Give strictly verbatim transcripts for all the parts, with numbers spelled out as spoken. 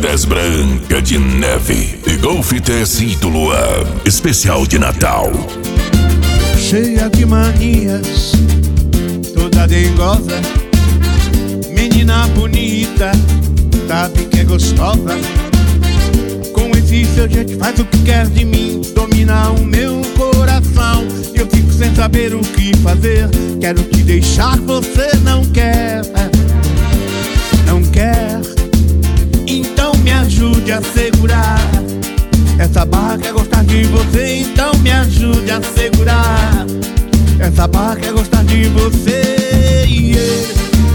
Golfites Branca de Neve e Golfites Ídolo especial de Natal. Cheia de manias, toda dengosa, menina bonita, sabe que é gostosa. Com esse seu jeito faz o que quer de mim, domina o meu coração. Eu fico sem saber o que fazer, quero te deixar, você não quer. Não quer, então me ajude a segurar. Essa barra quer gostar de você, então me ajude a segurar. Essa barra quer gostar de você, yeah.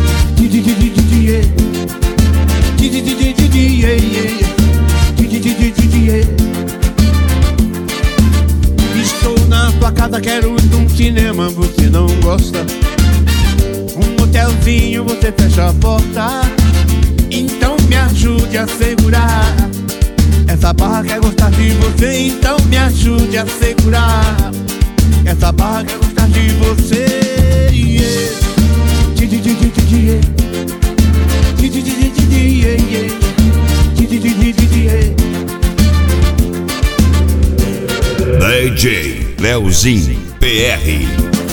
Estou na tua casa, quero ir num cinema, você não gosta. Um motelzinho, você fecha a porta, então me ajude a segurar. Essa barra quer gostar de você, então me ajude a segurar. Essa barra quer gostar de você, yeah. D J Leozinho P R.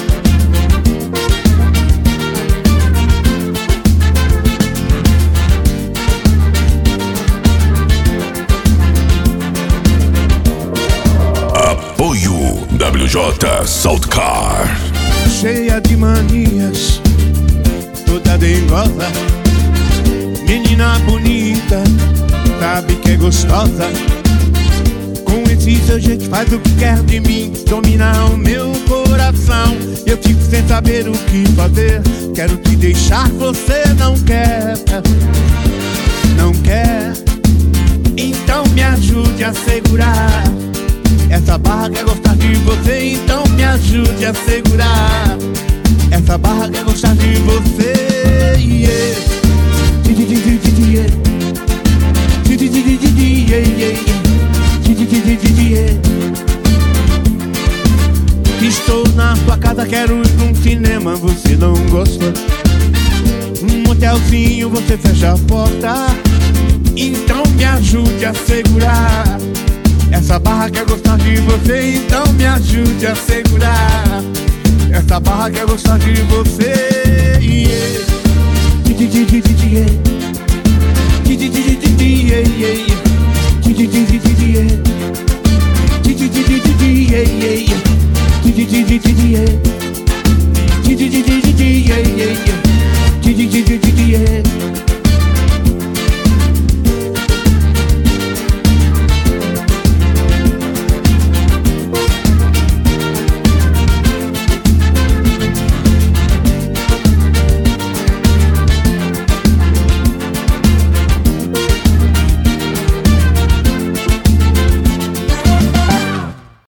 Apoio W J Saltcar. Cheia de manias, toda dengosa, menina bonita, sabe que é gostosa. Com esse seu jeito faz o que quer de mim, domina o meu coração. Eu fico sem saber o que fazer, quero te deixar, você não quer. Não quer, então me ajude a segurar. Essa barra quer gostar de você, então me ajude a segurar. Essa barra quer gostar de você, yeah. Estou na tua casa, quero ir num cinema, você não gosta. Um motelzinho, você fecha a porta, então me ajude a segurar. Essa barra quer gostar de você, então me ajude a segurar. Essa barra quer gostar de você, yeah. Yeah.